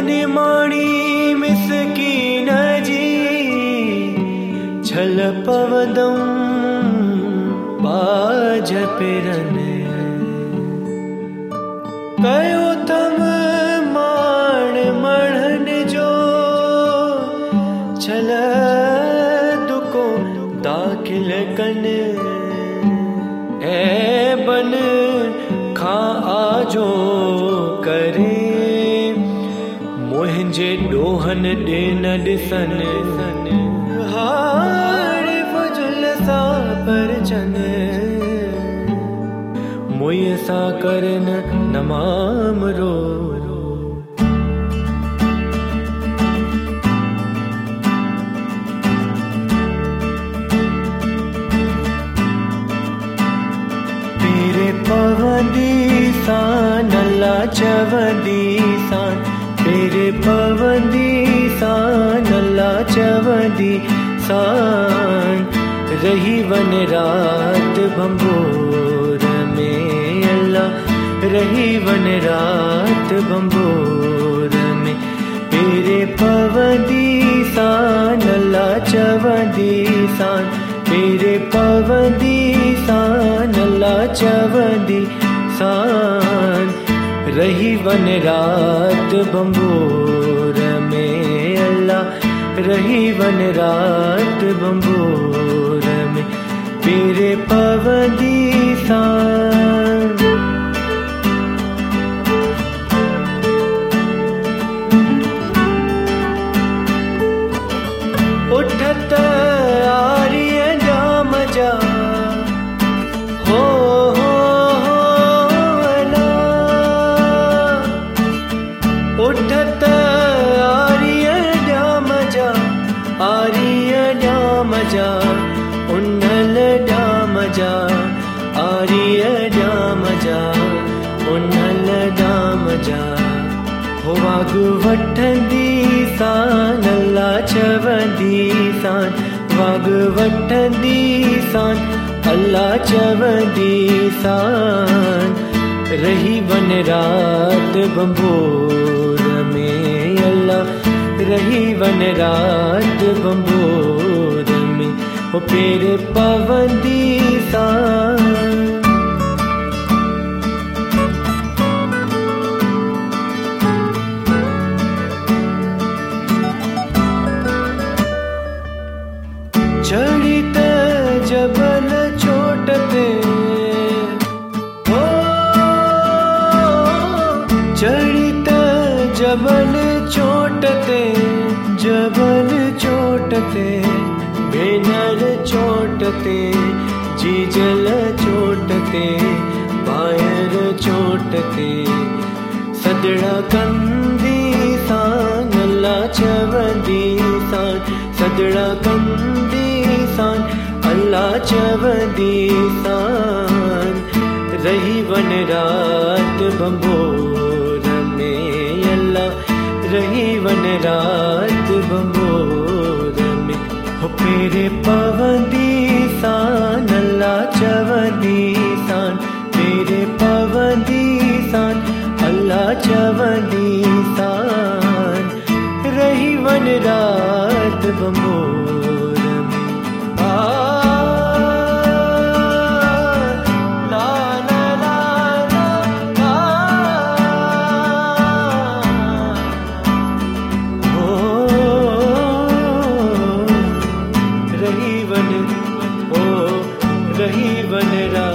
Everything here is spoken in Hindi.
निमाणी मिसकीन जी छल पवदम बाज पिरन कयो तम माण मढ़न जो छल दुको दाखिल कन ए बन खा आजो करे मुंहिंजे ॾोहन ॾे न ॾिसन हाणे फजुल सां परचन मुंहिं सां करन नमाम रो पवंदी सान अल्लाह चवंदी सान तेरे पवंदी सान अल्लाह चवंदी सान रही वन रात बंबोर में अल्लाह रही वन रात बंबोर में तेरे पवंदी सान अल्लाह चवंदी सान तेरे पवंदी सान अल्लाह चवंदी सान रही वन रात बंबोर में अल्लाह रही वन रात बंबोर में तेरे पवंदी सान उठत उठत आर्य ड्याम जा उन्नल ड्याम जा आर्य ड्याम जा उन्नल ड्याम जा हो वाग वठंदी सान अल्लाह चवंदी सान वाग वठंदी सान अल्लाह चवंदी सान रही वन रात बंबोर में अल्लाह रही वन रात बंबोर में हो पेर पवंदी सान चढ़ी त जबल चोटते चढ़ी त जबल चोटते भेनर चोटते जीजल चोटते बायर चोटते सदड़ा कंदी सान अल्लाह चवंदी सान सदड़ा कंदी सान अल्लाह चवंदी सान रही वन रात बंबोर में अल्लाह रही वन रात बंबोर में हो पेरे पवंदी सान अल्लाह चवंदी सान पेरे पवंदी सान अल्लाह चवंदी सान रही वन रात बंबोर में रही वन रात